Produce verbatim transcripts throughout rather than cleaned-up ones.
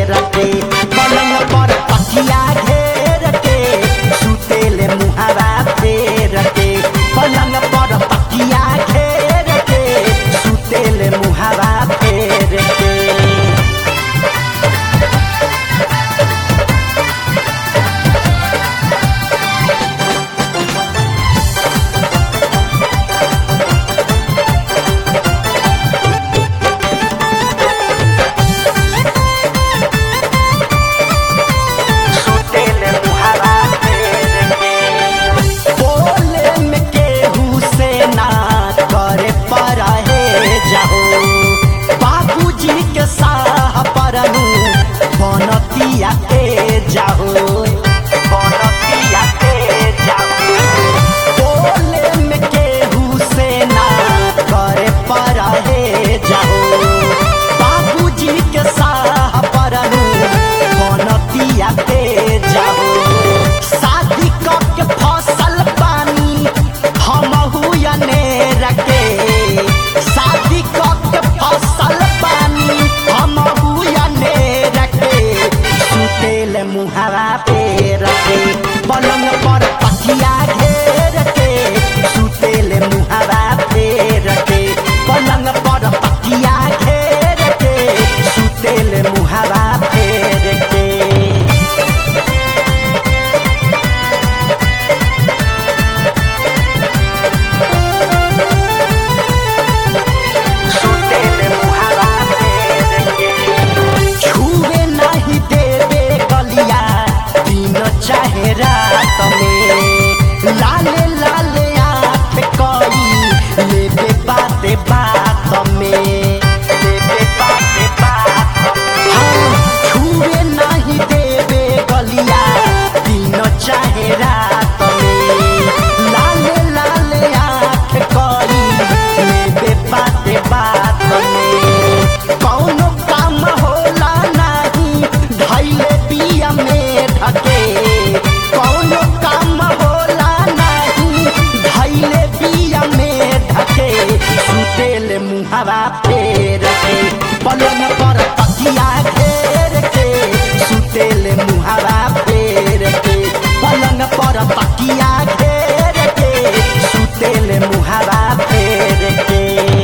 घेर के पलंग पर तकिया घेर के सुतेले मुहावा फेर के पलंग पर तकिया घेर के सुतेले मुहावा फेर के बनतिया के जाओ बनतिया के जाओ बोले में केहू से ना करे पर हे जाओ बाबूजी के साह परनू बनतिया के जाओ शादी करके फसल पानी हमहू यने रखे शादी करके फसल पानी हमहू यने सुतेले मुहावा फेर के पलंग पर तकिया घेर के सुतेले मुहावा फेर के पलंग पर तकिया घेर के सुतेले मुहावा फेर के सुतेले मुहावा फेर के छुए नहीं देवे गलिया दिन चाहे रात में लाले लाले आँख कई लेबे बाते बात में लेबे बाते बात हाँ छुए नहीं देवे गलिया दिन चाहे रात में लाले लाले आँख कई लेबे बाते बात में कौनो काम होला नहीं धैले पिया में ढके कौनो काम होला नहीं धैले पिया में ढके सुतेले मुहावा फेर के पलंग पर तकिया घेर के सुतेले मुहावा फेर के पलंग पर तकिया घेर के सुतेले मुहावा फेर के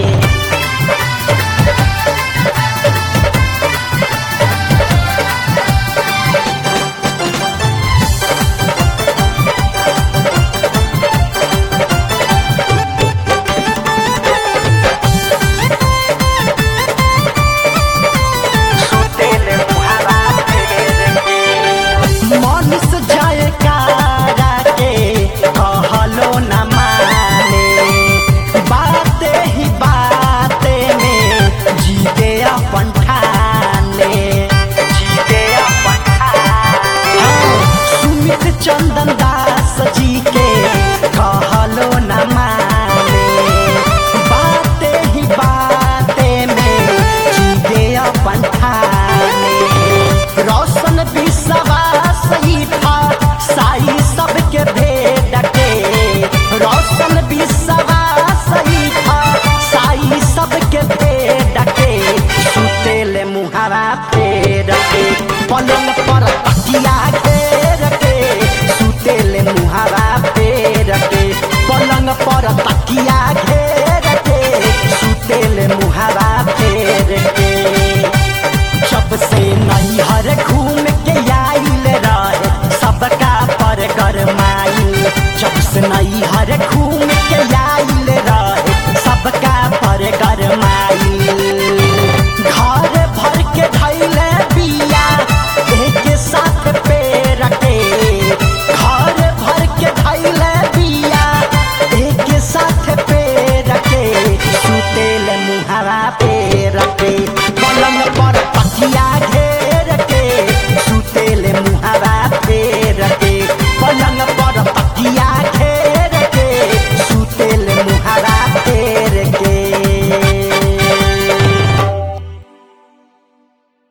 मनुष्य जाए कारा के कहलो न माने बाते ही बाते में जीते अपन ठाने जीते अपन ठाने सुमित चंदन दास जी के कहलो न माने बाते ही बाते में जीते अपन ठाने रोशन विश्वास ही था साई सबके भेद के रोशन विश्वास ही था साई सबके भेद के सुतेले मुहावा फेर के पलंग पर तकिया घेर के सुतेले मुहावा फेर के पलंग पर तकिया घेर के सुतेले मुहावा फेर के जब से नहीं हर घूम के आइल रहे सबका पर गरमाइल जब से नहीं हर घूम के